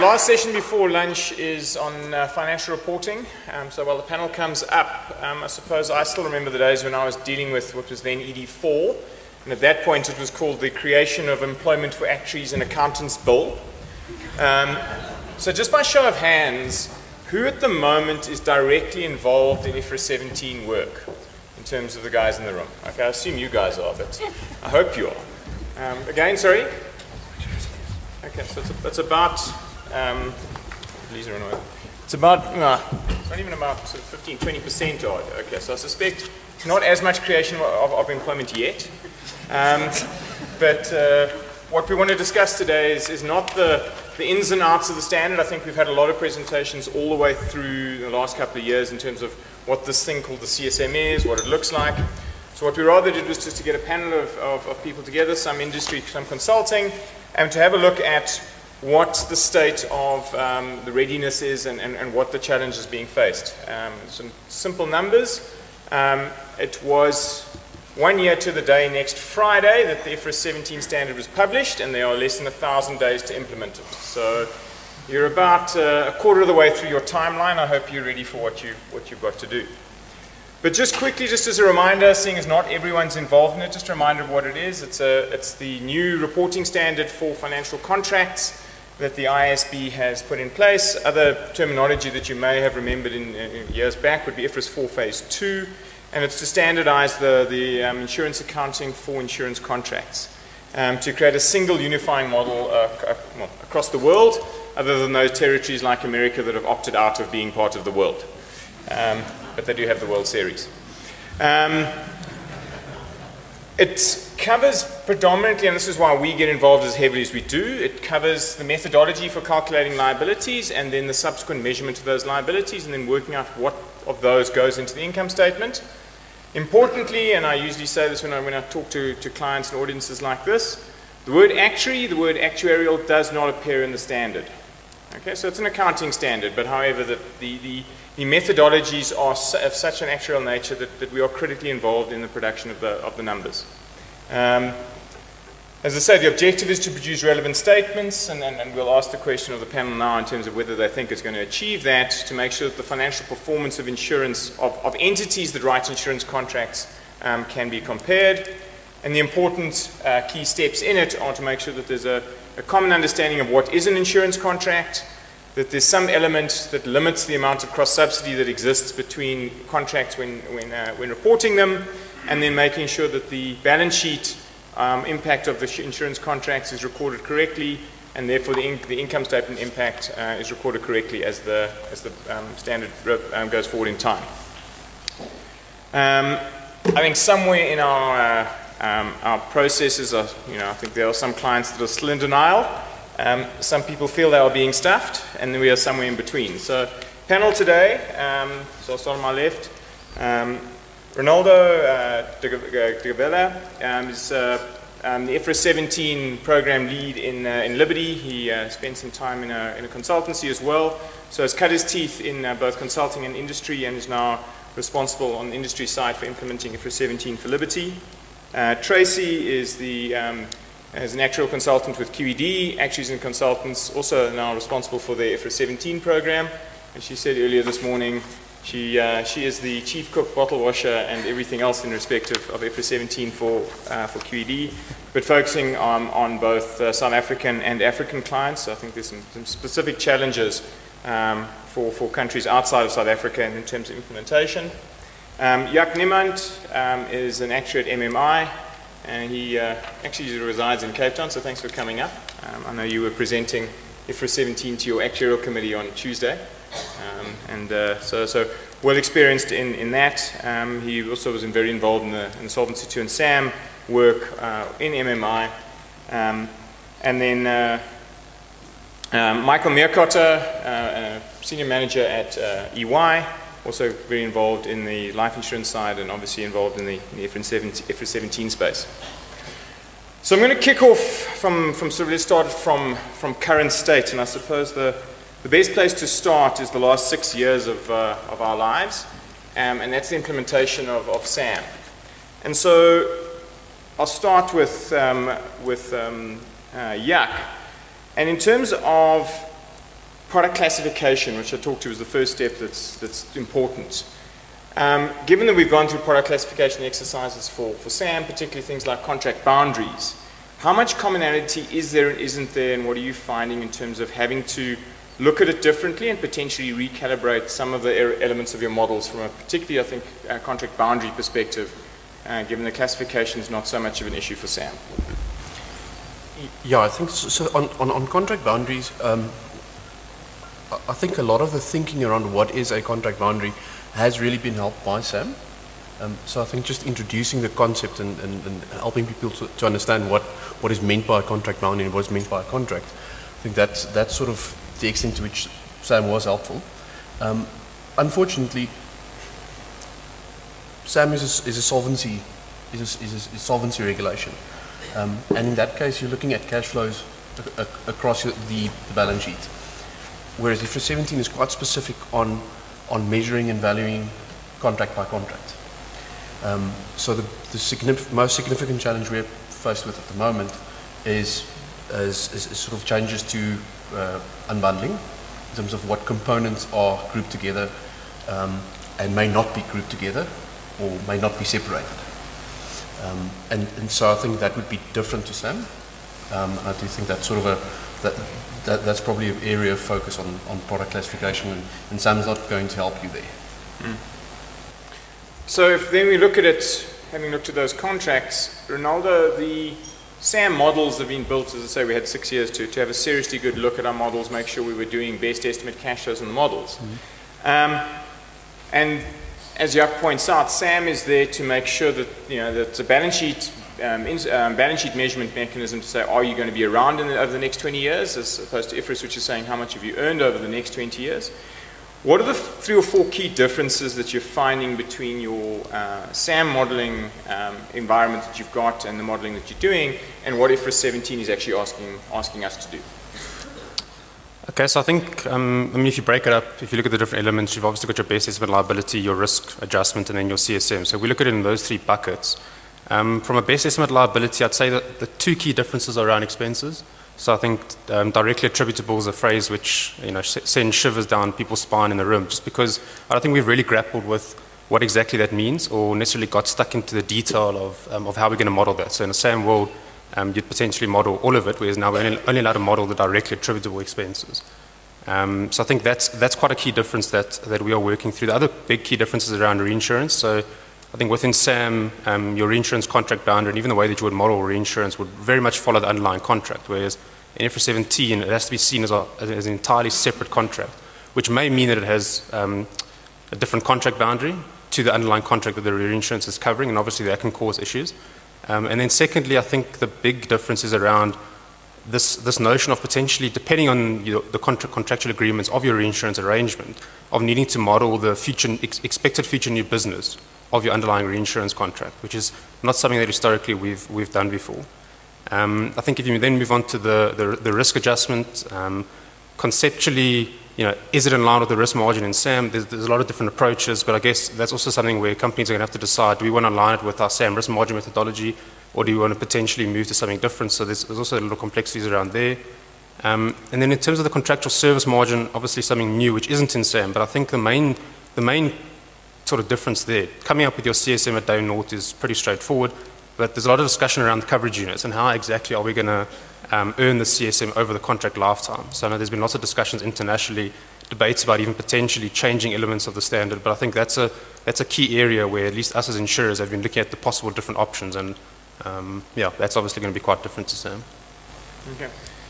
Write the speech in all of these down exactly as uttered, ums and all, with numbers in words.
Last session before lunch is on uh, financial reporting. Um, so while the panel comes up, um, I suppose I still remember the days when I was dealing with what was then E D four. And at that point it was called the Creation of Employment for Actuaries and Accountants Bill. Um, so just by show of hands, who at the moment is directly involved in I F R S seventeen work in terms of the guys in the room? Okay, I assume you guys are, but I hope you are. Um, again, sorry? Okay, so it's, it's about... Um, please run away. It's about, no, it's not even about sort of fifteen, twenty percent odd. Okay, so I suspect not as much creation of, of employment yet. Um, but uh, what we want to discuss today is, is not the, the ins and outs of the standard. I think we've had a lot of presentations all the way through the last couple of years in terms of what this thing called the C S M is, what it looks like. So what we rather did was just to get a panel of, of, of people together, some industry, some consulting, and to have a look at what the state of um, the readiness is and, and, and what the challenge is being faced. Um, some simple numbers. Um, it was one year to the day next Friday that the I F R S seventeen standard was published, and there are less than a thousand days to implement it. So you're about uh, a quarter of the way through your timeline. I hope you're ready for what, you, what you've got to do. But just quickly, just as a reminder, seeing as not everyone's involved in it, just a reminder of what it is. It's, a, it's the new reporting standard for financial contracts that the I A S B has put in place. Other terminology that you may have remembered in, in years back would be I F R S four Phase two, and it's to standardize the, the um, insurance accounting for insurance contracts, um, to create a single unifying model uh, well, across the world, other than those territories like America that have opted out of being part of the world. Um, but they do have the World Series. Um, it covers predominantly, and this is why we get involved as heavily as we do, it covers the methodology for calculating liabilities and then the subsequent measurement of those liabilities and then working out what of those goes into the income statement. Importantly, and I usually say this when I, when I talk to, to clients and audiences like this, the word actuary, the word actuarial does not appear in the standard. Okay, so it's an accounting standard, but however the, the, the, the methodologies are of such an actuarial nature that, that we are critically involved in the production of the, of the numbers. Um, as I say, the objective is to produce relevant statements, and, and, and we'll ask the question of the panel now in terms of whether they think it's going to achieve that, to make sure that the financial performance of insurance, of, of entities that write insurance contracts um, can be compared. And the important uh, key steps in it are to make sure that there's a, a common understanding of what is an insurance contract, that there's some element that limits the amount of cross-subsidy that exists between contracts when, when, uh, when reporting them, and then making sure that the balance sheet um, impact of the insurance contracts is recorded correctly, and therefore the, in the income statement impact uh, is recorded correctly as the, as the um, standard um, goes forward in time. Um, I think somewhere in our, uh, um, our processes, are, you know, I think there are some clients that are still in denial. Um, some people feel they are being stuffed, and then we are somewhere in between. So panel today, um, so I'll start on my left. Um, Ronaldo uh, de Gabella um, is uh, um, the I F R S seventeen program lead in, uh, in Liberty. He uh, spent some time in a, in a consultancy as well, so has cut his teeth in uh, both consulting and industry, and is now responsible on the industry side for implementing I F R S seventeen for Liberty. Uh, Tracy is the um, as an actuarial consultant with Q E D, Actuaries and Consultants, also now responsible for the I F R S seventeen program. And she said earlier this morning, she, uh, she is the chief cook, bottle washer, and everything else in respect of, of I F R S seventeen for, uh, for Q E D, but focusing on, on both uh, South African and African clients. So I think there's some, some specific challenges um, for, for countries outside of South Africa in terms of implementation. Um, Jaak Niemand um, is an actuary at M M I. And he uh, actually resides in Cape Town, so thanks for coming up. Um, I know you were presenting I F R S seventeen to your actuarial committee on Tuesday. Um, and uh, so, so well experienced in, in that. Um, he also was in very involved in the, in the Solvency two and SAM work uh, in M M I. Um, and then uh, um, Michael Meerkotter, uh, senior manager at uh, E Y. Also very involved in the life insurance side, and obviously involved in the, in the I F R S seventeen space. So I'm going to kick off from, from sort of, let's start from, from current state, and I suppose the, the best place to start is the last six years of, uh, of our lives, um, and that's the implementation of, of SAM. And so I'll start with, um, with um, uh, Jaak. And in terms of product classification, which I talked to, is the first step that's, that's important. Um, given that we've gone through product classification exercises for, for SAM, particularly things like contract boundaries, how much commonality is there and isn't there, and what are you finding in terms of having to look at it differently and potentially recalibrate some of the elements of your models from a particularly, I think, uh, contract boundary perspective, uh, given the classification is not so much of an issue for SAM? Yeah, I think so. so on, on, on contract boundaries, um, I think a lot of the thinking around what is a contract boundary has really been helped by SAM. Um, so I think just introducing the concept and, and, and helping people to, to understand what, what is meant by a contract boundary and what is meant by a contract, I think that's, that's sort of the extent to which SAM was helpful. Um, unfortunately, SAM is a, is a solvency is a, is a, is solvency regulation, um, and in that case, you're looking at cash flows a, a, across the, the balance sheet. Whereas I F R S seventeen is quite specific on on measuring and valuing contract by contract. Um, so the, the signif most significant challenge we're faced with at the moment is, is, is, is sort of changes to uh, unbundling in terms of what components are grouped together um, and may not be grouped together or may not be separated. Um, and, and so I think that would be different to SAM. Um, I do think that's sort of a that, that that's probably an area of focus on, on product classification, and, and SAM's not going to help you there. Mm. So if then we look at it, having looked at those contracts, Ronaldo, the SAM models have been built, as I say, we had six years to, to have a seriously good look at our models, make sure we were doing best estimate cash flows in the models. Mm-hmm. um, and as Jaap points out, SAM is there to make sure that, you know, that the balance sheet Um, in, um, balance sheet measurement mechanism to say, are you going to be around in the, over the next twenty years, as opposed to I F R S, which is saying how much have you earned over the next twenty years. What are the three or four key differences that you're finding between your uh, SAM modeling um, environment that you've got and the modeling that you're doing, and what I F R S seventeen is actually asking, asking us to do? Okay, so I think, um, I mean, if you break it up, if you look at the different elements, you've obviously got your best estimate liability, your risk adjustment, and then your C S M. So we look at it in those three buckets. Um, from a best estimate liability, I'd say that the two key differences are around expenses. So I think um, directly attributable is a phrase which, you know, sends shivers down people's spine in the room, just because I don't think we've really grappled with what exactly that means or necessarily got stuck into the detail of, um, of how we're going to model that. So in the SAM world, um, you'd potentially model all of it, whereas now we're only, only allowed to model the directly attributable expenses. Um, so I think that's, that's quite a key difference that, that we are working through. The other big key difference is around reinsurance. So I think within SAM, um, your reinsurance contract boundary and even the way that you would model reinsurance would very much follow the underlying contract, whereas in I F R S seventeen, it has to be seen as, a, as an entirely separate contract, which may mean that it has um, a different contract boundary to the underlying contract that the reinsurance is covering, and obviously that can cause issues. Um, and then secondly, I think the big difference is around this, this notion of potentially, depending on your, the contra contractual agreements of your reinsurance arrangement, of needing to model the future, ex expected future new business of your underlying reinsurance contract, which is not something that historically we've, we've done before. Um, I think if you then move on to the, the, the risk adjustment, um, conceptually, you know, is it in line with the risk margin in SAM? There's, there's a lot of different approaches, but I guess that's also something where companies are going to have to decide, do we want to align it with our SAM risk margin methodology, or do we want to potentially move to something different? So there's, there's also a little complexities around there. Um, and then in terms of the contractual service margin, obviously something new which isn't in SAM, but I think the main, the main sort of difference there, coming up with your C S M at day naught is pretty straightforward, but there's a lot of discussion around the coverage units and how exactly are we going to um, earn the C S M over the contract lifetime. So I know there's been lots of discussions internationally, debates about even potentially changing elements of the standard, but I think that's a, that's a key area where at least us as insurers have been looking at the possible different options, and um, yeah, that's obviously going to be quite different to SAM. Okay.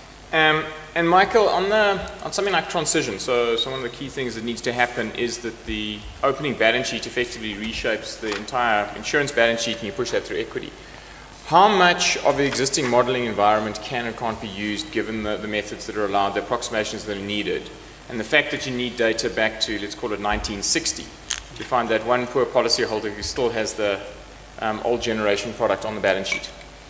Um, and Michael, on, the, on something like transition, so, so one of the key things that needs to happen is that the opening balance sheet effectively reshapes the entire insurance balance sheet and you push that through equity. How much of the existing modeling environment can or can't be used given the, the methods that are allowed, the approximations that are needed, and the fact that you need data back to, let's call it nineteen sixty, to find that one poor policyholder who still has the um, old generation product on the balance sheet?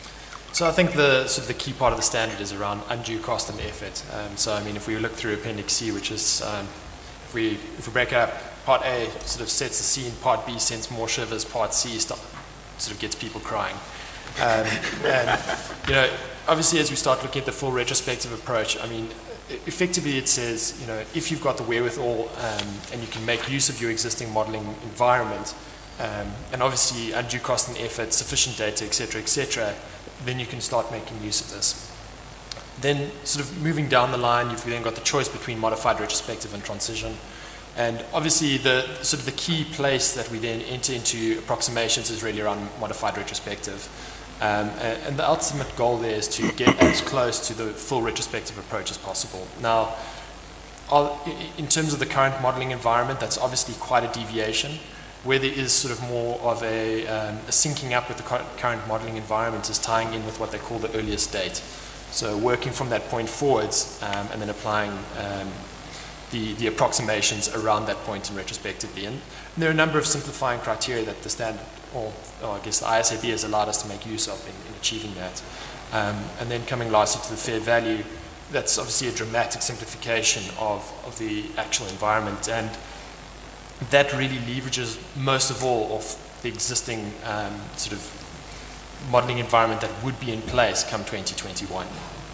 So I think the sort of the key part of the standard is around undue cost and effort. Um, so I mean, if we look through Appendix C, which is um, if we if we break up, Part A sort of sets the scene, Part B sends more shivers, Part C stop, sort of gets people crying. Um, and you know, obviously, as we start looking at the full retrospective approach, I mean, effectively it says, you know, if you've got the wherewithal um, and you can make use of your existing modeling environment, um, and obviously undue cost and effort, sufficient data, et cetera, et cetera, then you can start making use of this. Then sort of moving down the line, you've then got the choice between modified retrospective and transition. And obviously the sort of the key place that we then enter into approximations is really around modified retrospective. Um, and, and the ultimate goal there is to get as close to the full retrospective approach as possible. Now, I'll, in terms of the current modeling environment, that's obviously quite a deviation. Where there is sort of more of a, um, a syncing up with the current modeling environment is tying in with what they call the earliest date. So working from that point forwards um, and then applying um, the, the approximations around that point in retrospectively. And there are a number of simplifying criteria that the standard, or, or I guess the I S A B has allowed us to make use of in, in achieving that. Um, and then coming lastly to the fair value, that's obviously a dramatic simplification of, of the actual environment. And that really leverages most of all of the existing um, sort of modeling environment that would be in place come twenty twenty-one.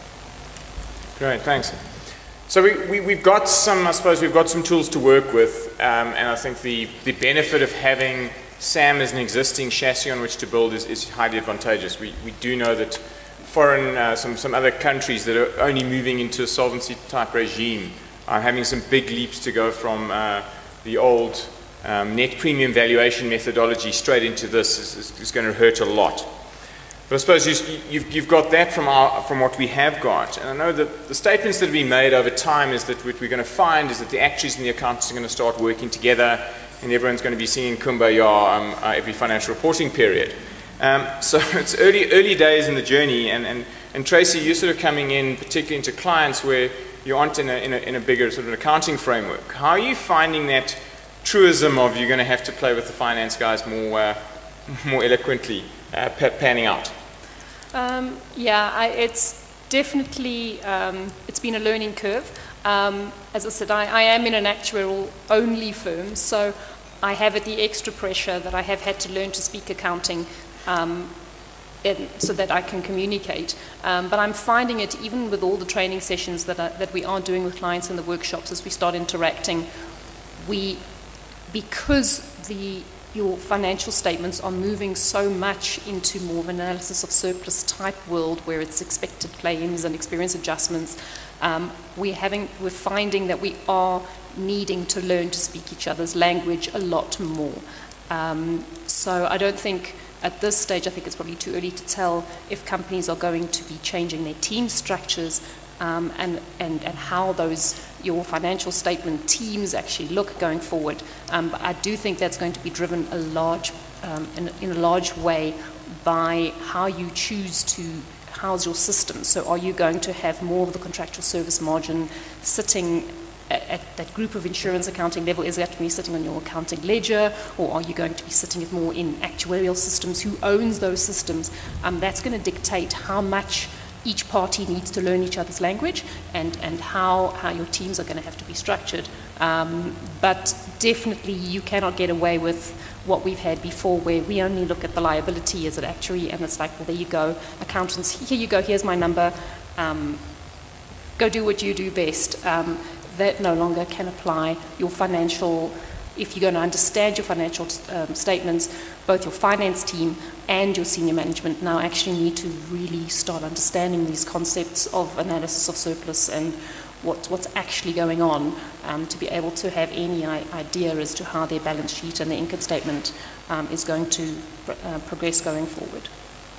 Great, thanks. So we, we, we've got some, I suppose we've got some tools to work with, um, and I think the, the benefit of having SAM as an existing chassis on which to build is, is highly advantageous. We, we do know that foreign, uh, some, some other countries that are only moving into a solvency type regime are having some big leaps to go from uh, the old um, net premium valuation methodology straight into this is, is, is going to hurt a lot. But I suppose you, you've, you've got that from, our, from what we have got. And I know that the statements that have been made over time is that what we're going to find is that the actuaries and the accountants are going to start working together and everyone's going to be singing Kumbaya um, uh, every financial reporting period. Um, so it's early, early days in the journey. And, and, and Tracy, you're sort of coming in particularly into clients where you aren't in a, in, a, in a bigger sort of an accounting framework. How are you finding that truism of you're going to have to play with the finance guys more, uh, more eloquently uh, panning out? Um, yeah, I, it's definitely, um, it's been a learning curve. Um, as I said, I, I am in an actuarial-only firm, so I have the extra pressure that I have had to learn to speak accounting um, in, so that I can communicate. Um, but I'm finding it, even with all the training sessions that, I, that we are doing with clients in the workshops as we start interacting, we, because the your financial statements are moving so much into more of an analysis of surplus type world where it's expected claims and experience adjustments, um, we're, having, we're finding that we are needing to learn to speak each other's language a lot more. Um, so I don't think at this stage, I think it's probably too early to tell if companies are going to be changing their team structures um, and, and, and how those your financial statement teams actually look going forward. Um, but I do think that's going to be driven a large, um, in, in a large way by how you choose to house your system. So are you going to have more of the contractual service margin sitting at, at that group of insurance accounting level? Is it going to be sitting on your accounting ledger, or are you going to be sitting it more in actuarial systems? Who owns those systems? Um, that's going to dictate how much each party needs to learn each other's language and, and how, how your teams are going to have to be structured. Um, but definitely you cannot get away with what we've had before where we only look at the liability as an actuary and it's like, well, there you go, accountants, here you go, here's my number, um, go do what you do best. Um, that no longer can apply. Your financial, if you're going to understand your financial um, statements, both your finance team and your senior management now actually need to really start understanding these concepts of analysis of surplus and what, what's actually going on um, to be able to have any idea as to how their balance sheet and their income statement um, is going to uh, progress going forward.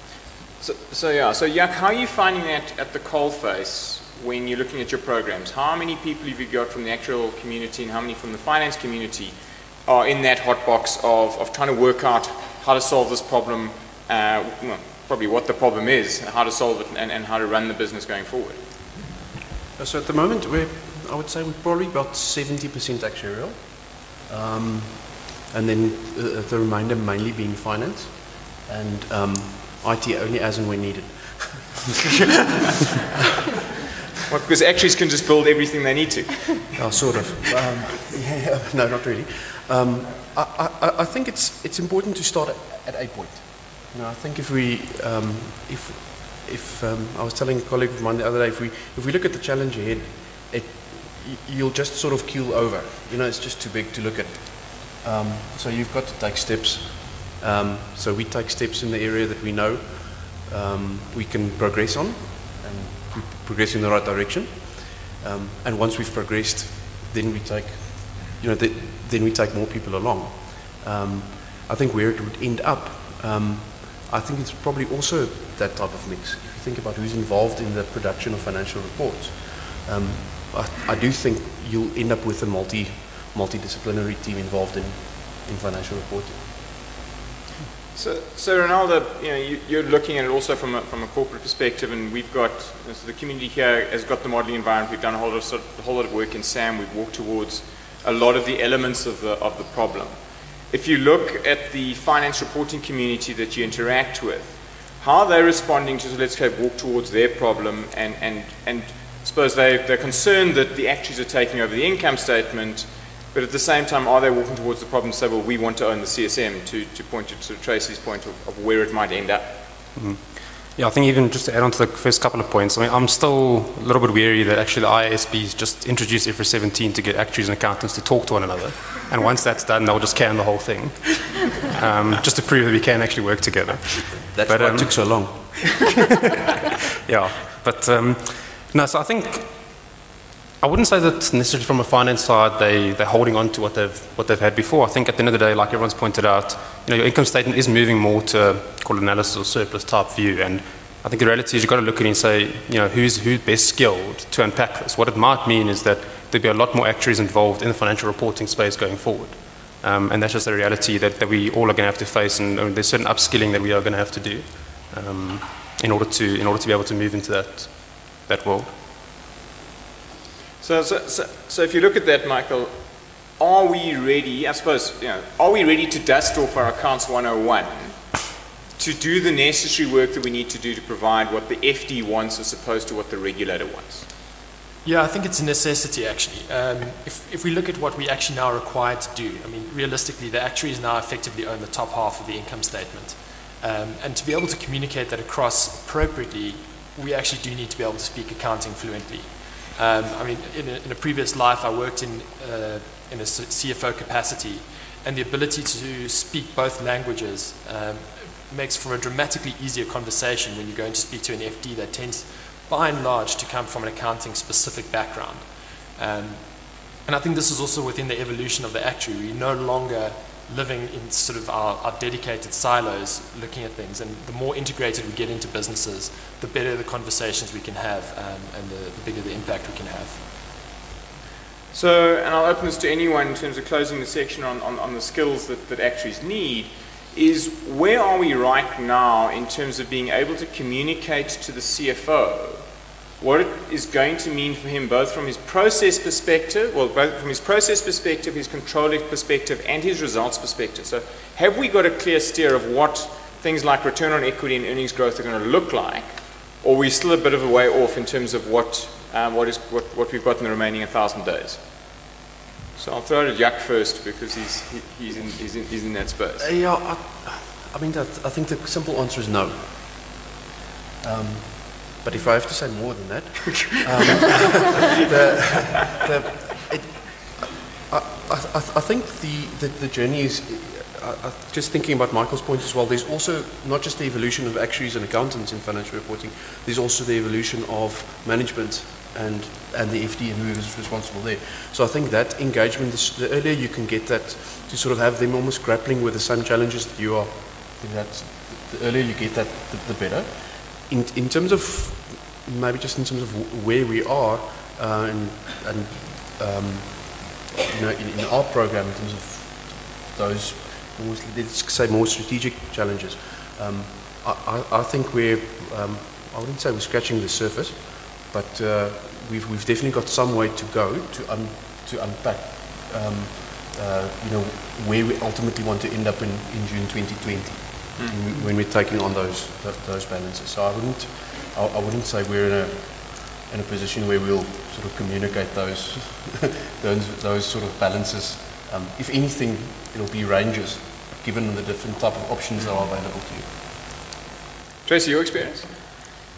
So, so yeah, so Jack, how are you finding that at the coalface when you're looking at your programs? How many people have you got from the actual community and how many from the finance community are in that hot box of, of trying to work out how to solve this problem, uh, well, probably what the problem is, how to solve it, and, and how to run the business going forward? So at the moment, we're, I would say we're probably about seventy percent actuarial, um, and then uh, the remainder mainly being finance, and um, I T only as and when needed. Well, because actuaries can just build everything they need to. Oh, sort of. Um, yeah, no, not really. Um, I, I, I think it's it's important to start at, at a point. You know, I think if we um, if if um, I was telling a colleague of mine the other day, if we if we look at the challenge ahead, it, you'll just sort of keel over. You know, it's just too big to look at. Um, so you've got to take steps. Um, so we take steps in the area that we know um, we can progress on, and we progress in the right direction. Um, and once we've progressed, then we take, you know, the, then we take more people along. Um, I think where it would end up, um, I think it's probably also that type of mix. If you think about who's involved in the production of financial reports, um, I, I do think you'll end up with a multi, multidisciplinary team involved in, in financial reporting. So, so Ronaldo, you know, you, you're looking at it also from a, from a corporate perspective, and we've got, so the community here has got the modeling environment. We've done a whole lot of, a whole lot of work in SAM. We've walked towards a lot of the elements of the, of the problem. If you look at the finance reporting community that you interact with, how are they responding to, so let's say, walk towards their problem, and, and, and I suppose they, they're concerned that the actuaries are taking over the income statement, but at the same time, are they walking towards the problem and say, well, we want to own the C S M, to, to point to, to Tracy's point of, of where it might end up? Mm-hmm. Yeah, I think even just to add on to the first couple of points, I mean, I'm still a little bit weary that actually the I A S B's just introduced I F R S seventeen to get actuaries and accountants to talk to one another. And once that's done, they'll just can the whole thing, um, just to prove that we can actually work together. That's but, why um, it took so long. Yeah, but um, no, so I think I wouldn't say that necessarily from a finance side they, they're holding on to what they've, what they've had before. I think at the end of the day, like everyone's pointed out, you know, your income statement is moving more to call it analysis or surplus type view. And I think the reality is you've got to look at it and say, you know, who's, who's best skilled to unpack this. What it might mean is that there'll be a lot more actuaries involved in the financial reporting space going forward. Um, and that's just the reality that, that we all are going to have to face, and, and there's certain upskilling that we are going to have to do um, in order to in order to be able to move into that that world. So, so, so, so if you look at that, Michael, are we ready, I suppose, you know, are we ready to dust off our Accounts one oh one to do the necessary work that we need to do to provide what the F D wants as opposed to what the regulator wants? Yeah, I think it's a necessity, actually. Um, if, if we look at what we actually now are required to do, I mean, realistically, the actuaries now effectively own the top half of the income statement. Um, and to be able to communicate that across appropriately, we actually do need to be able to speak accounting fluently. Um, I mean, in a, in a previous life, I worked in, uh, in a C F O capacity, and the ability to speak both languages um, makes for a dramatically easier conversation when you're going to speak to an F D that tends, by and large, to come from an accounting-specific background. Um, and I think this is also within the evolution of the actuary. We're no longer living in sort of our, our dedicated silos looking at things, and the more integrated we get into businesses, the better the conversations we can have, um, and the, the bigger the impact we can have. So, and I'll open this to anyone in terms of closing the section on, on, on the skills that, that actuaries need, is where are we right now in terms of being able to communicate to the C F O what it is going to mean for him, both from his process perspective, well, both from his process perspective, his controlling perspective, and his results perspective. So have we got a clear steer of what things like return on equity and earnings growth are going to look like, or are we still a bit of a way off in terms of what, um, what, is, what, what we've got in the remaining one thousand days? So I'll throw it at Jack first, because he's, he, he's, in, he's, in, he's in that space. Uh, yeah, I, I mean, that, I think the simple answer is no. Um, But if I have to say more than that, um, the, the, it, I, I, I think the, the, the journey is, I, I, just thinking about Michael's point as well, there's also not just the evolution of actuaries and accountants in financial reporting, there's also the evolution of management and, and the F D and who is responsible there. So I think that engagement, the earlier you can get that, to sort of have them almost grappling with the same challenges that you are, I think that's, the earlier you get that, the, the better. In, in terms of, maybe just in terms of w where we are, uh, and, and um, you know, in, in our program, in terms of those, more, let's say, more strategic challenges, um, I, I, I think we're, um, I wouldn't say we're scratching the surface, but uh, we've, we've definitely got some way to go to, un, to unpack, um, uh, you know, where we ultimately want to end up in, in June twenty twenty. Mm-hmm. When we're taking on those th those balances. So I wouldn't I, I wouldn't say we're in a in a position where we'll sort of communicate those those those sort of balances. Um, if anything, it'll be ranges, given the different type of options that are available to you. Tracy, your experience?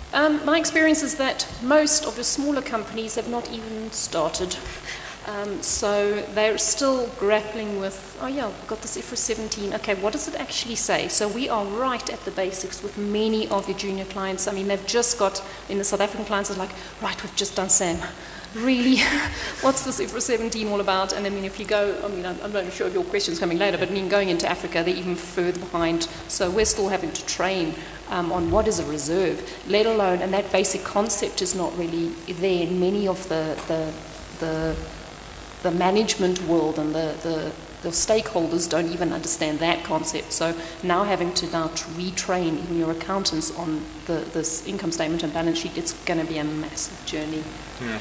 Um, my experience is that most of the smaller companies have not even started. Um, so they're still grappling with, oh yeah, we've got this I F R S seventeen. Okay, what does it actually say? So we are right at the basics with many of your junior clients. I mean, they've just got, in the South African clients, are like, right, we've just done SAM. Really? What's this I F R S seventeen all about? And I mean, if you go, I mean, I'm, I'm not sure if your question's coming later, but I mean, going into Africa, they're even further behind. So we're still having to train um, on what is a reserve, let alone, and that basic concept is not really there in many of the, the, the, the management world, and the, the, the stakeholders don't even understand that concept. So now having to now to retrain even your accountants on the, this income statement and balance sheet, it's going to be a massive journey. Yeah.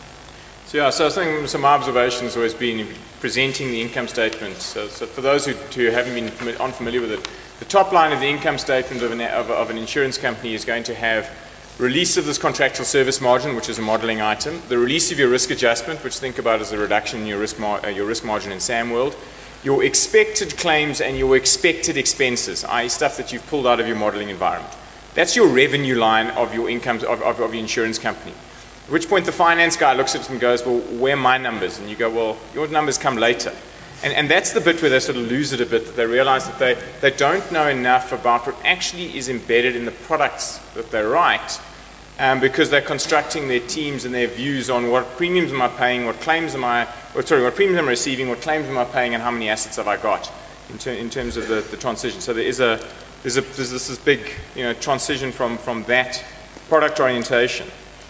So yeah, so I think some observations always been presenting the income statement. So, so for those who, who haven't been fami- unfamiliar with it, the top line of the income statement of an, of, of an insurance company is going to have release of this contractual service margin, which is a modeling item, the release of your risk adjustment, which think about as a reduction in your risk, mar- uh, your risk margin in SAM world, your expected claims and your expected expenses, that is stuff that you've pulled out of your modeling environment. That's your revenue line of your income of, of, of your insurance company. At which point the finance guy looks at it and goes, well, where are my numbers? And you go, well, your numbers come later. And, and that's the bit where they sort of lose it a bit, that they realize that they, they don't know enough about what actually is embedded in the products that they write, um, because they're constructing their teams and their views on what premiums am I paying, what claims am I, or sorry, what premiums am I receiving, what claims am I paying, and how many assets have I got in, ter- in terms of the, the transition. So there is a, there's, a, there's this, this big you know, transition from, from that product orientation.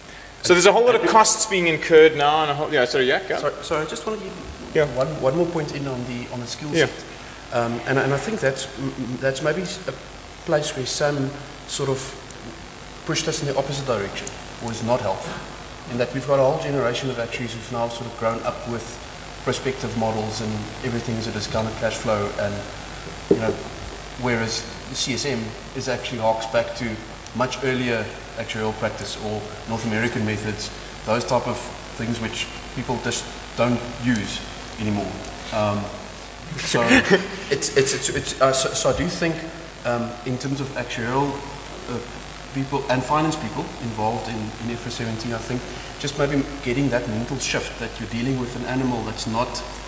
So there's a whole lot of costs being incurred now, and a whole, yeah, sorry, yeah, go. Sorry, sorry, I just want to give Yeah. one, one more point in on the on the skill Yeah. set, um, and and I think that's that's maybe a place where SAM sort of pushed us in the opposite direction, or is not helpful, in that we've got a whole generation of actuaries who've now sort of grown up with prospective models and everything is a discounted cash flow, and you know, whereas the C S M is actually harks back to much earlier actuarial practice or North American methods, those type of things which people just don't use anymore. Um, so it's it's it's, it's uh, so, so I do think um, in terms of actuarial uh, people and finance people involved in, in I F R S seventeen, I think just maybe getting that mental shift that you're dealing with an animal that's not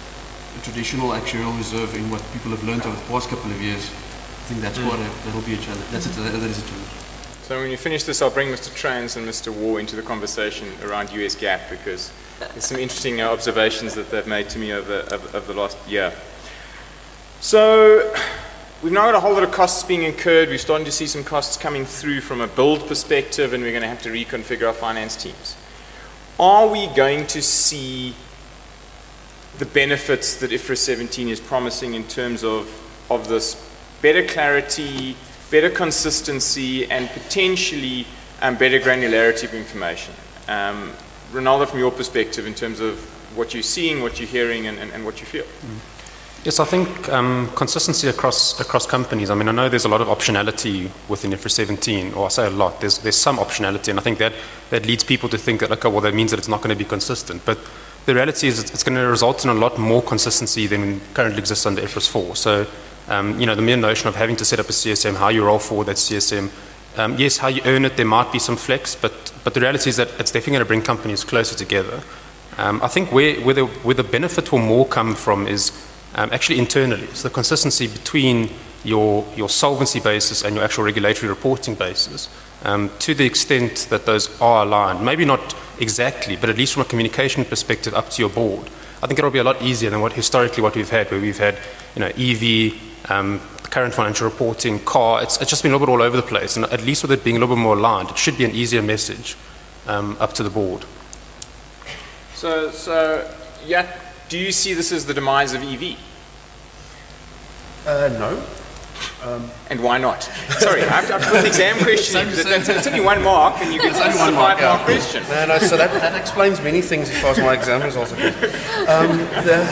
a traditional actuarial reserve in what people have learned over the past couple of years. I think that's mm. quite a, that'll be a challenge. That's a, that is a challenge. So when you finish this, I'll bring Mister Trans and Mister War into the conversation around U S GAAP, because there's some interesting uh, observations that they've made to me over, over, over the last year. So we've now got a whole lot of costs being incurred. We're starting to see some costs coming through from a build perspective, and we're going to have to reconfigure our finance teams. Are we going to see the benefits that I F R S seventeen is promising in terms of, of this better clarity, better consistency, and potentially um, better granularity of information? Um, Ronaldo, from your perspective, in terms of what you're seeing, what you're hearing, and, and, and what you feel. Mm. Yes, I think um, consistency across across companies. I mean, I know there's a lot of optionality within I F R S seventeen, or I say a lot. There's there's some optionality, and I think that that leads people to think that, okay, well, that means that it's not going to be consistent. But the reality is, it's going to result in a lot more consistency than currently exists under I F R S four. So, um, you know, the mere notion of having to set up a C S M, how you roll forward that C S M. Um, yes, how you earn it, there might be some flex, but, but the reality is that it's definitely going to bring companies closer together. Um, I think where, where, the, where the benefit will more come from is um, actually internally. So the consistency between your, your solvency basis and your actual regulatory reporting basis, um, to the extent that those are aligned. Maybe not exactly, but at least from a communication perspective up to your board. I think it'll be a lot easier than what historically what we've had, where we've had, you know, E V, um, current financial reporting, car, it's, it's just been a little bit all over the place. And at least with it being a little bit more aligned, it should be an easier message um, up to the board. So, so, yeah, do you see this as the demise of E V? Uh, no. Um, and why not? Sorry, I've, I've put the exam question. It's, it's only one mark, and you get only one five mark yeah. question. No, no, so that, that explains many things as far as my exam results are concerned. Um, the,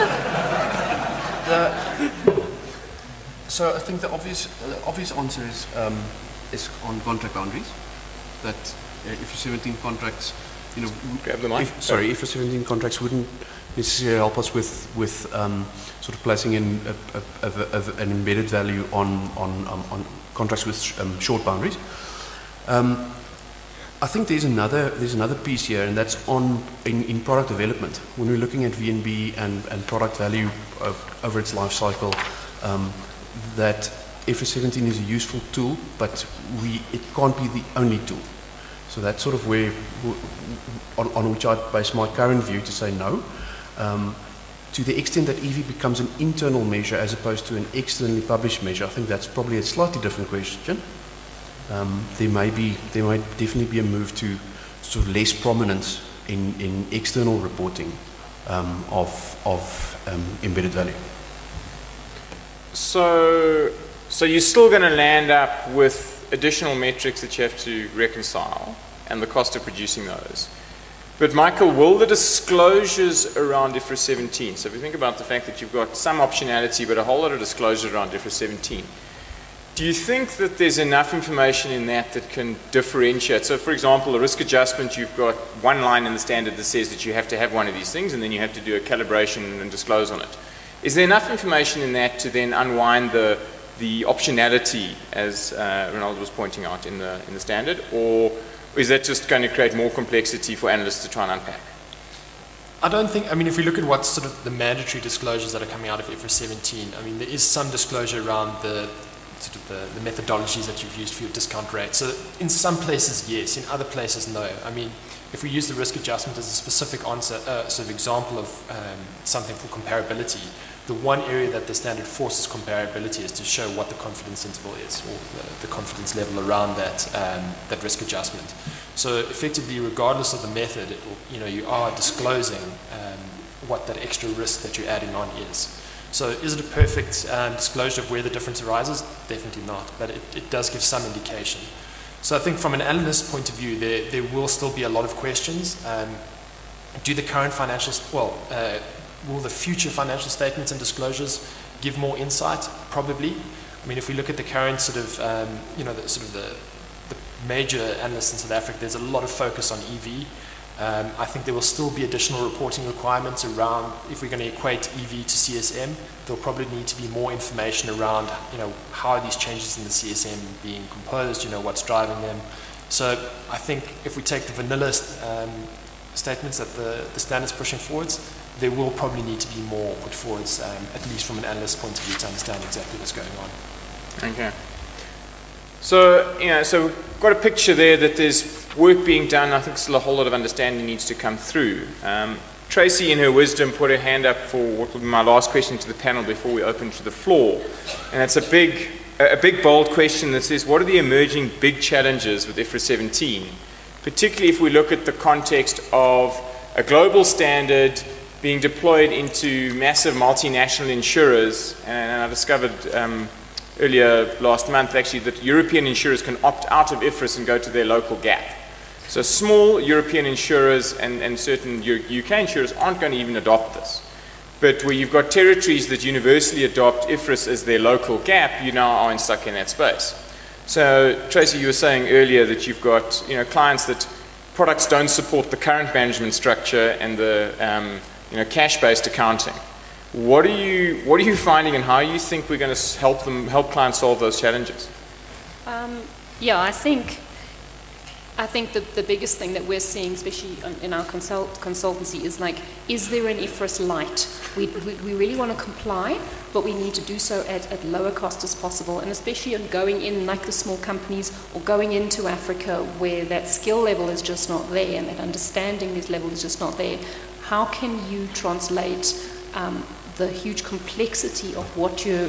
the, so I think the obvious, uh, obvious answer is um, is on contract boundaries. That uh, I F R S seventeen contracts, you know, grab the mic. If, sorry, I F R S seventeen contracts wouldn't necessarily help us with with um, sort of placing in a, a, a, a, an embedded value on on um, on contracts with sh um, short boundaries. Um, I think there's another there's another piece here, and that's on in, in product development. When we're looking at V N B and, and product value of, over its life cycle, um, that I F R S seventeen is a useful tool, but we it can't be the only tool. So that's sort of where on, on which I base my current view to say no. Um, to the extent that E V becomes an internal measure as opposed to an externally published measure, I think that's probably a slightly different question. Um, there may be, there may definitely be a move to sort of less prominence in, in external reporting um, of, of um, embedded value. So, so you're still going to land up with additional metrics that you have to reconcile and the cost of producing those. But Michael, will the disclosures around I F R S seventeen, so if you think about the fact that you've got some optionality but a whole lot of disclosure around I F R S seventeen, do you think that there's enough information in that that can differentiate? So for example, a risk adjustment, you've got one line in the standard that says that you have to have one of these things and then you have to do a calibration and disclose on it. Is there enough information in that to then unwind the, the optionality, as uh, Ronaldo was pointing out in the, in the standard, or is that just going to create more complexity for analysts to try and unpack? I don't think, I mean, if we look at what's sort of the mandatory disclosures that are coming out of I F R S seventeen, I mean, there is some disclosure around the sort of the, the methodologies that you've used for your discount rate. So in some places, yes. In other places, no. I mean, if we use the risk adjustment as a specific answer, uh, sort of example of um, something for comparability, the one area that the standard forces comparability is to show what the confidence interval is, or the, the confidence level around that, um, that risk adjustment. So effectively, regardless of the method, it will, you know, you are disclosing um, what that extra risk that you're adding on is. So is it a perfect um, disclosure of where the difference arises? Definitely not, but it, it does give some indication. So I think from an analyst point of view, there, there will still be a lot of questions. Um, do the current financial, well, uh, will the future financial statements and disclosures give more insight? Probably. I mean, if we look at the current sort of, um, you know, the, sort of the, the major analysts in South Africa, there's a lot of focus on E V. Um, I think there will still be additional reporting requirements around, if we're going to equate E V to C S M, there'll probably need to be more information around, you know, how are these changes in the C S M being composed, you know, what's driving them. So I think if we take the vanilla um, statements that the, the standard's pushing forwards, there will probably need to be more put forwards, um, at least from an analyst point of view, to understand exactly what's going on. Okay. So, you know, so we've got a picture there that there's work being done. I think still a whole lot of understanding needs to come through. Um, Tracy, in her wisdom, put her hand up for what will be my last question to the panel before we open to the floor. And it's a big, a big, bold question that says, what are the emerging big challenges with I F R S seventeen? Particularly if we look at the context of a global standard being deployed into massive multinational insurers. And I discovered um, earlier last month, actually, that European insurers can opt out of I F R S and go to their local gap. So small European insurers and, and certain U K insurers aren't going to even adopt this. But where you've got territories that universally adopt I F R S as their local gap, you now are stuck in that space. So Tracy, you were saying earlier that you've got, you know, clients that products don't support the current management structure and the um, you know, cash-based accounting. What are you what are you finding, and how do you think we're going to help them help clients solve those challenges? Um, yeah, I think I think the, the biggest thing that we're seeing, especially in our consult, consultancy, is like, is there an I F R S light? We, we, we really want to comply, but we need to do so at, at lower cost as possible, and especially on going in like the small companies or going into Africa where that skill level is just not there and that understanding this level is just not there. How can you translate um, the huge complexity of what you're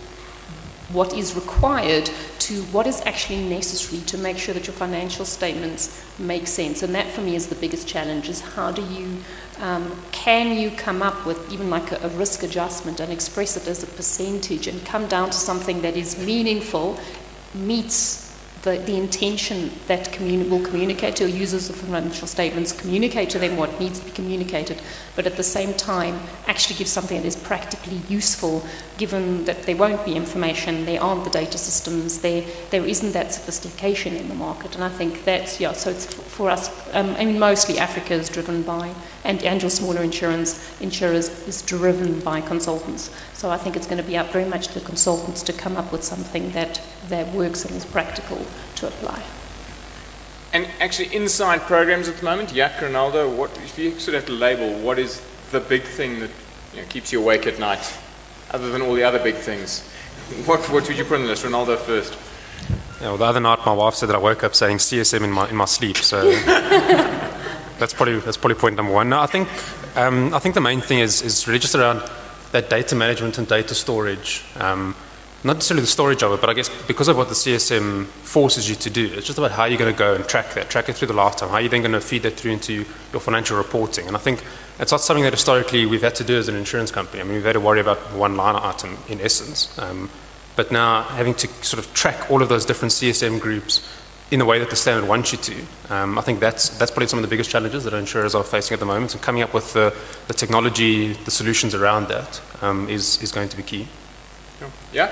what is required to what is actually necessary to make sure that your financial statements make sense? And that for me is the biggest challenge, is how do you, um, can you come up with even like a, a risk adjustment and express it as a percentage and come down to something that is meaningful, meets the, the intention that communi- will communicate to users of financial statements, communicate to them what needs to be communicated, but at the same time actually give something that is practically useful, given that there won't be information, there aren't the data systems, there there isn't that sophistication in the market. And I think that's, yeah, so it's for us, um, I mean, mostly Africa is driven by, and, and your smaller insurance insurers is driven by consultants. So I think it's going to be up very much to the consultants to come up with something that, that works and is practical to apply. And actually, inside programs at the moment, Jack, Ronaldo, what, if you sort of have to label, what is the big thing that you know, keeps you awake at night, other than all the other big things? What, what would you put on the list? Ronaldo first. Yeah, well, the other night, my wife said that I woke up saying C S M in my in my sleep. So that's probably that's probably point number one. No, I think um, I think the main thing is is really just around that data management and data storage. Um, Not necessarily the storage of it, but I guess because of what the C S M forces you to do, it's just about how you're going to go and track that, track it through the lifetime, how you're then going to feed that through into your financial reporting. And I think it's not something that historically we've had to do as an insurance company. I mean, we've had to worry about one line item in essence. Um, but now having to sort of track all of those different C S M groups in the way that the standard wants you to, um, I think that's, that's probably some of the biggest challenges that insurers are facing at the moment. And coming up with the, the technology, the solutions around that um, is, is going to be key. Yeah?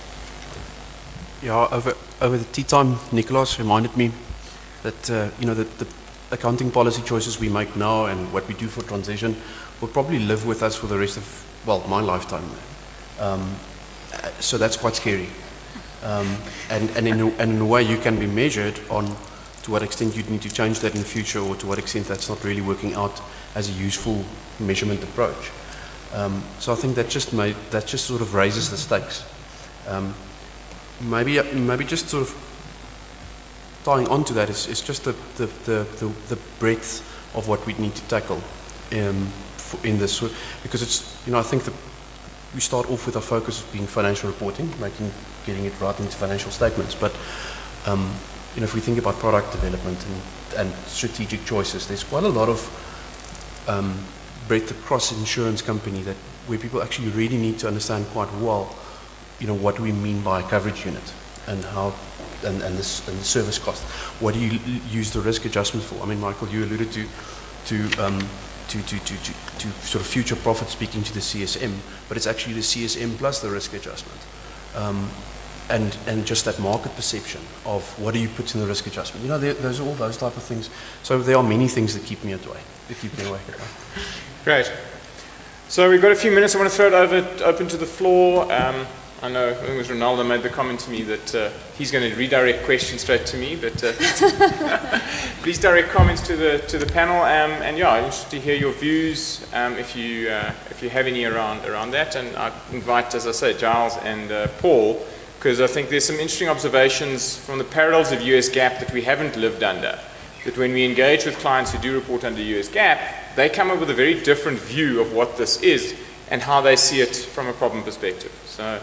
Yeah, over, over the tea time, Nicholas reminded me that, uh, you know, the, the accounting policy choices we make now and what we do for transition will probably live with us for the rest of, well, my lifetime. Um, so that's quite scary. Um, and, and, in a, and in a way you can be measured on to what extent you'd need to change that in the future or to what extent that's not really working out as a useful measurement approach. Um, so I think that just, made, that just sort of raises the stakes. Um, Maybe, maybe just sort of tying onto that is, is just the, the, the, the, the breadth of what we need to tackle um, in this, because it's, you know, I think that we start off with our focus being financial reporting, making, getting it right into financial statements, but um, you know, if we think about product development and, and strategic choices, there's quite a lot of um, breadth across insurance company that where people actually really need to understand quite well, you know, what do we mean by a coverage unit and how, and, and, this, and the service cost. What do you use the risk adjustment for? I mean, Michael, you alluded to, to, um, to, to, to, to, to sort of future profit speaking to the C S M, but it's actually the C S M plus the risk adjustment. Um, and, and just that market perception of what do you put in the risk adjustment. You know, those are all those type of things. So there are many things that keep me awake, that keep me awake at night. Great. So we've got a few minutes. I want to throw it over, open to the floor. Um, I know, I think it was Ronaldo made the comment to me that uh, he's going to redirect questions straight to me, but uh, please direct comments to the to the panel. Um, and yeah, I'm interested to hear your views um, if you uh, if you have any around around that. And I invite, as I say, Giles and uh, Paul, because I think there's some interesting observations from the parallels of U S GAAP that we haven't lived under. That when we engage with clients who do report under U S GAAP, they come up with a very different view of what this is and how they see it from a problem perspective. So.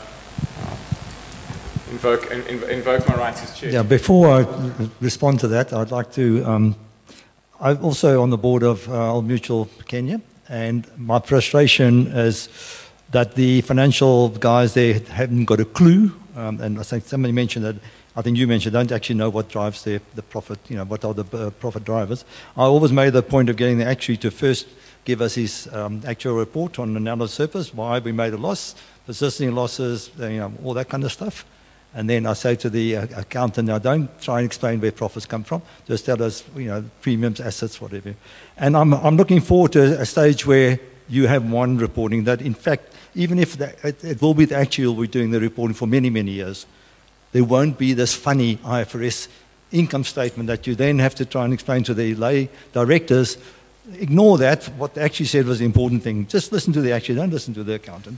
Invoke, invoke my rights as chair. Yeah, before I respond to that, I'd like to, um, I'm also on the board of uh, Old Mutual Kenya, and my frustration is that the financial guys there haven't got a clue, um, and I think somebody mentioned that, I think you mentioned, don't actually know what drives their, the profit, you know, what are the uh, profit drivers. I always made the point of getting the actuary to first give us his um, actual report on analysis surface, why we made a loss, persisting losses, you know, all that kind of stuff. And then I say to the uh, accountant, now don't try and explain where profits come from. Just tell us, you know, premiums, assets, whatever. And I'm, I'm looking forward to a stage where you have one reporting that, in fact, even if the, it, it will be the actual we're doing the reporting for many, many years, there won't be this funny I F R S income statement that you then have to try and explain to the lay directors. Ignore that. What the actuary said was the important thing. Just listen to the actuary, don't listen to the accountant.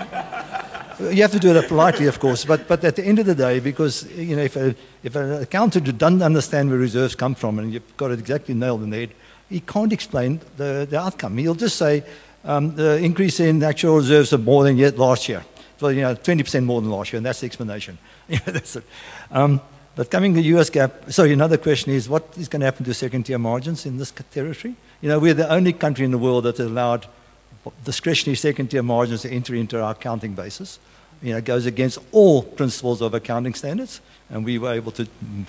You have to do it politely, of course, but, but at the end of the day, because you know, if, a, if an accountant doesn't understand where reserves come from and you've got it exactly nailed in the head, he can't explain the, the outcome. He'll just say um, the increase in actual reserves are more than yet last year. Well, you know, twenty percent more than last year, and that's the explanation. Yeah, that's it. Um, but coming to U S GAAP, so another question is, what is going to happen to second-tier margins in this territory? You know, we're the only country in the world that allowed discretionary second-tier margins to enter into our accounting basis. You know, it goes against all principles of accounting standards, and we were able to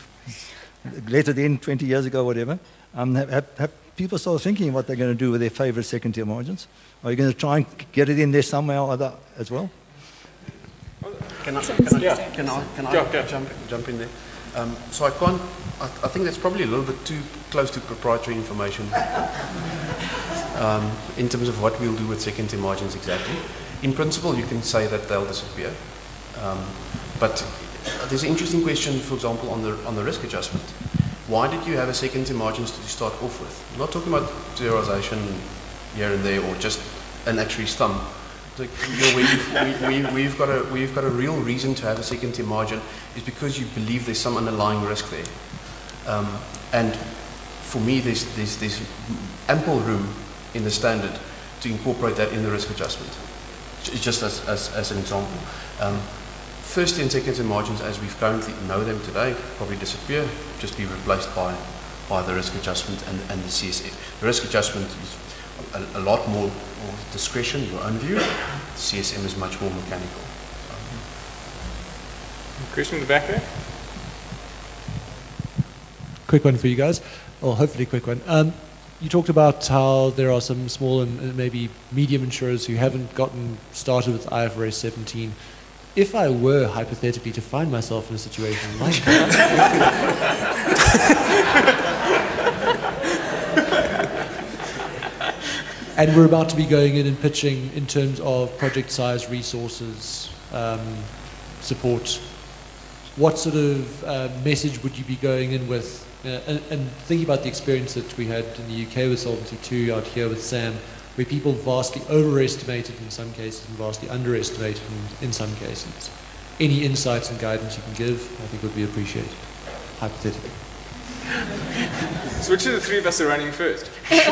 let it in twenty years ago, whatever. Um, have, have, have people started thinking what they're going to do with their favorite second-tier margins? Are you going to try and get it in there somehow or other as well? Can I, can I, yeah. can I, can I go, go. Jump, jump in there? Um, so I can't, I, I think that's probably a little bit too close to proprietary information um, in terms of what we'll do with second-tier margins exactly. In principle, you can say that they'll disappear. Um, but there's an interesting question, for example, on the, on the risk adjustment, why did you have a second tier margins to start off with? I'm not talking about zeroization here and there or just an actuary's thumb. Like, you know, we've, we, we, we've, got a, we've got a real reason to have a second tier margin is because you believe there's some underlying risk there. Um, and for me, there's, there's, there's ample room in the standard to incorporate that in the risk adjustment, just as, as, as an example. Um, first and second tier margins, as we currently know them today, probably disappear, just be replaced by, by the risk adjustment and, and the C S M. The risk adjustment is a, a lot more, more discretion, your own view. The C S M is much more mechanical. Question in the back there? Quick one for you guys, or hopefully a quick one. Um, you talked about how there are some small and, and maybe medium insurers who haven't gotten started with I F R S seventeen. If I were hypothetically to find myself in a situation like that, and we're about to be going in and pitching in terms of project size, resources, um, support, what sort of uh, message would you be going in with? Uh, and, and thinking about the experience that we had in the U K with Solvency two, out here with SAM, where people vastly overestimated in some cases and vastly underestimated in, in some cases. Any insights and guidance you can give, I think would be appreciated, hypothetically. So which of the three of us are running first?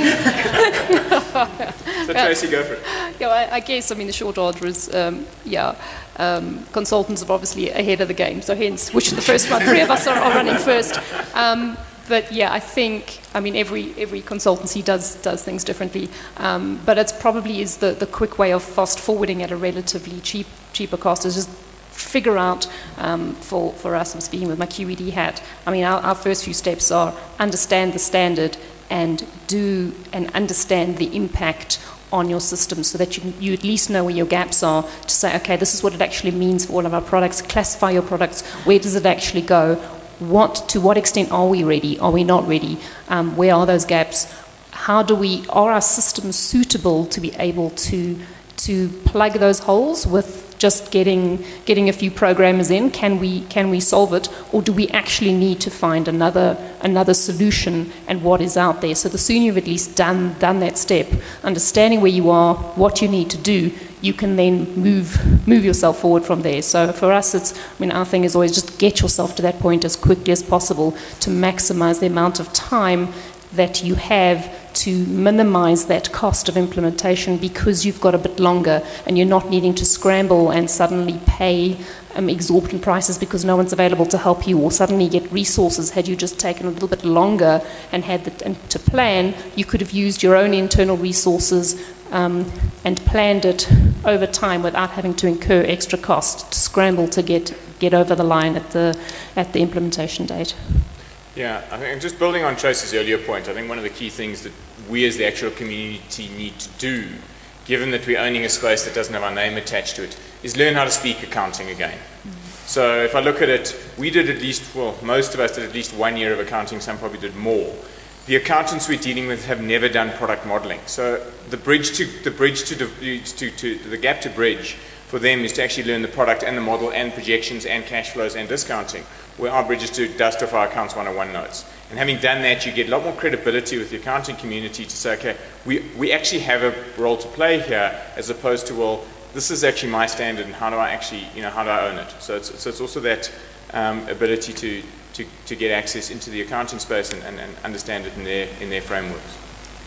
So Tracy, go for it. Yeah, I, I guess, I mean, the short answer is, um, yeah, um, consultants are obviously ahead of the game, so hence, which of the first one, three of us are, are running first. Um, but yeah, I think, I mean, every every consultancy does does things differently, um, but it's probably is the, the quick way of fast forwarding at a relatively cheap cheaper cost is just figure out, um, for, for us, I'm speaking with my Q E D hat, I mean, our, our first few steps are understand the standard and do and understand the impact on your system so that you, you at least know where your gaps are to say, okay, this is what it actually means for all of our products, classify your products, where does it actually go, what, to what extent are we ready, are we not ready, um, where are those gaps, how do we, are our systems suitable to be able to, to plug those holes with just getting getting a few programmers in? Can we can we solve it, or do we actually need to find another another solution and what is out there? So the sooner you've at least done done that step, understanding where you are, what you need to do, you can then move move yourself forward from there. So for us, it's I mean our thing is always just get yourself to that point as quickly as possible to maximize the amount of time that you have to minimize that cost of implementation, because you've got a bit longer and you're not needing to scramble and suddenly pay um, exorbitant prices because no one's available to help you, or suddenly get resources. Had you just taken a little bit longer and had the, and to plan, you could have used your own internal resources um, and planned it over time without having to incur extra cost to scramble to get get over the line at the at the implementation date. Yeah, I think just building on Tracy's earlier point, I think one of the key things that we as the actual community need to do, given that we're owning a space that doesn't have our name attached to it, is learn how to speak accounting again. Mm-hmm. So if I look at it, we did at least, well, most of us did at least one year of accounting, some probably did more. The accountants we're dealing with have never done product modeling. So the bridge to, the bridge to, to, to, to the gap to bridge for them is to actually learn the product and the model and projections and cash flows and discounting, where our bridge is to dust off our accounts one oh one notes. And having done that, you get a lot more credibility with the accounting community to say, okay, we, we actually have a role to play here, as opposed to, well, this is actually my standard and how do I actually, you know, how do I own it? So it's, so it's also that um, ability to, to, to get access into the accounting space and, and, and understand it in their, in their frameworks.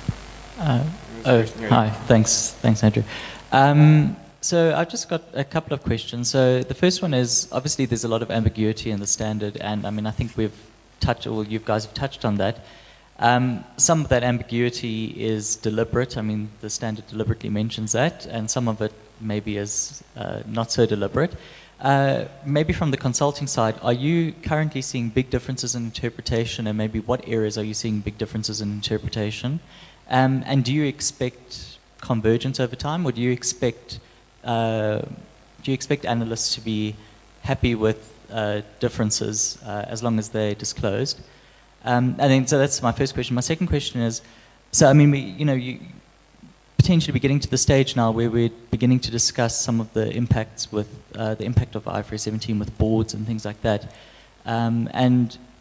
Uh, oh, hi, thanks, thanks Andrew. Um, So I've just got a couple of questions. So the first one is, obviously there's a lot of ambiguity in the standard, and I mean, I think we've touched, or you guys have touched on that. Um, some of that ambiguity is deliberate. I mean, the standard deliberately mentions that, and some of it maybe is uh, not so deliberate. Uh, maybe from the consulting side, are you currently seeing big differences in interpretation, and maybe what areas are you seeing big differences in interpretation? Um, and do you expect convergence over time, or do you expect Uh, do you expect analysts to be happy with uh, differences uh, as long as they're disclosed? Um, and then, so that's my first question. My second question is, so I mean, we, you know, you potentially be getting to the stage now where we're beginning to discuss some of the impacts with uh, the impact of I F R S seventeen with boards and things like that. Um, and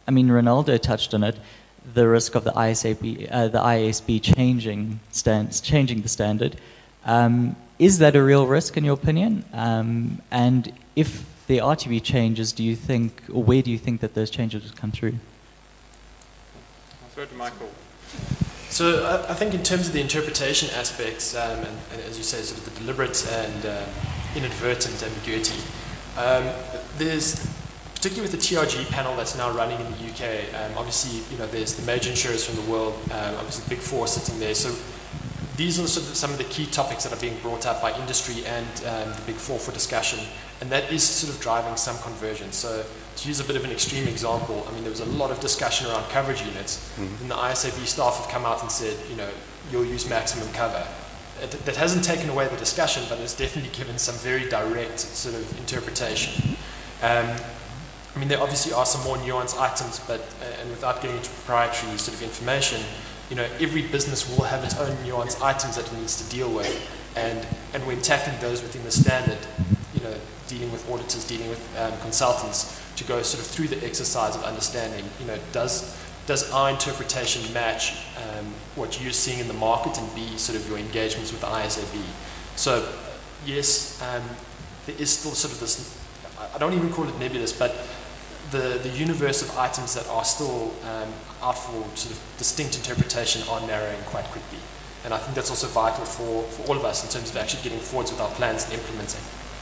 I mean, Ronaldo touched on it, the risk of the I S A B, uh, the I A S B changing stands, changing the standard. Um, is that a real risk in your opinion? Um, and if there are to be changes, do you think, or where do you think that those changes would come through? I'll throw it to Michael. So I, I think in terms of the interpretation aspects, um, and, and as you say, sort of the deliberate and um, inadvertent ambiguity, um, there's, particularly with the T R G panel that's now running in the U K, um, obviously, you know, there's the major insurers from the world, um, obviously Big Four sitting there. So these are sort of some of the key topics that are being brought up by industry and um, the Big Four for discussion, and that is sort of driving some convergence. So to use a bit of an extreme example, I mean, there was a lot of discussion around coverage units, mm-hmm. and the I S A B staff have come out and said, you know, you'll use maximum cover. It, that hasn't taken away the discussion, but it's definitely given some very direct sort of interpretation. Um, I mean, there obviously are some more nuanced items, but, uh, and without getting into proprietary sort of information, you know, every business will have its own nuanced items that it needs to deal with, and, and when tackling those within the standard, you know, dealing with auditors, dealing with um, consultants, to go sort of through the exercise of understanding, you know, does, does our interpretation match um, what you're seeing in the market, and B, sort of your engagements with the I S A B. So, yes, um, there is still sort of this, I don't even call it nebulous, but the, the universe of items that are still um, out for sort of distinct interpretation are narrowing quite quickly. And I think that's also vital for, for all of us in terms of actually getting forwards with our plans and implementing.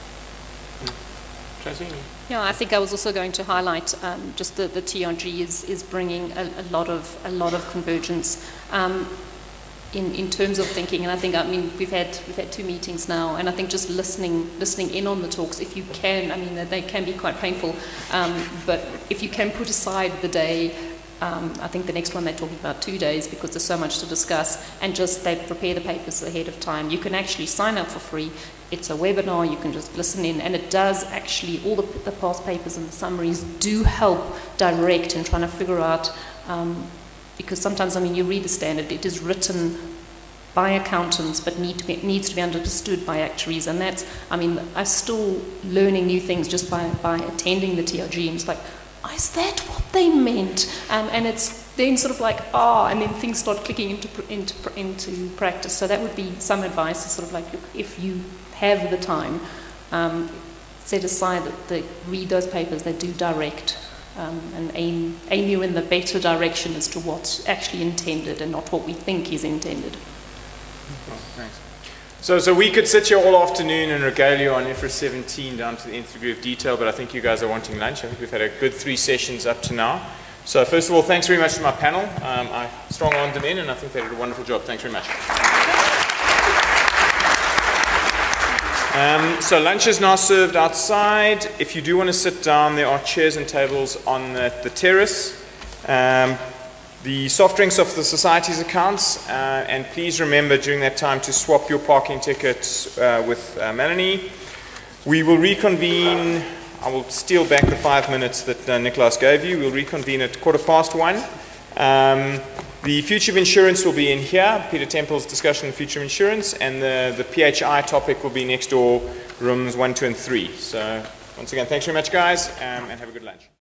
Yeah, I think I was also going to highlight um, just the, the T R G is, is bringing a, a lot of a lot of convergence um, in, in terms of thinking. And I think, I mean, we've had we've had two meetings now, and I think just listening listening in on the talks, if you can, I mean, they can be quite painful, um, but if you can put aside the day. Um, I think the next one they're talking about two days because there's so much to discuss, and just they prepare the papers ahead of time. You can actually sign up for free. It's a webinar, you can just listen in, and it does actually, all the, the past papers and the summaries do help direct in trying to figure out, um, because sometimes, I mean, you read the standard, it is written by accountants but need to be, needs to be understood by actuaries, and that's, I mean, I'm still learning new things just by, by attending the T R G, and it's like, oh, is that what they meant? Um, and it's then sort of like, ah, oh, and then things start clicking into, into, into practice. So that would be some advice, is sort of like, look, if you have the time, um, set aside that they read those papers, they do direct um, and aim, aim you in the better direction as to what's actually intended and not what we think is intended. Oh, thanks. So, so we could sit here all afternoon and regale you on I F R S seventeen down to the nth degree of detail, but I think you guys are wanting lunch. I think we've had a good three sessions up to now. So first of all, thanks very much to my panel. Um, I strong-armed them in, and I think they did a wonderful job. Thanks very much. Um, so lunch is now served outside. If you do want to sit down, there are chairs and tables on the, the terrace. Um, The soft drinks of the society's accounts, uh, and please remember during that time to swap your parking tickets uh, with uh, Melanie. We will reconvene, I will steal back the five minutes that uh, Nicholas gave you. We'll reconvene at quarter past one. Um, the future of insurance will be in here, Peter Temple's discussion of future of insurance, and the, the P H I topic will be next door, rooms one, two, and three. So once again, thanks very much, guys, um, and have a good lunch.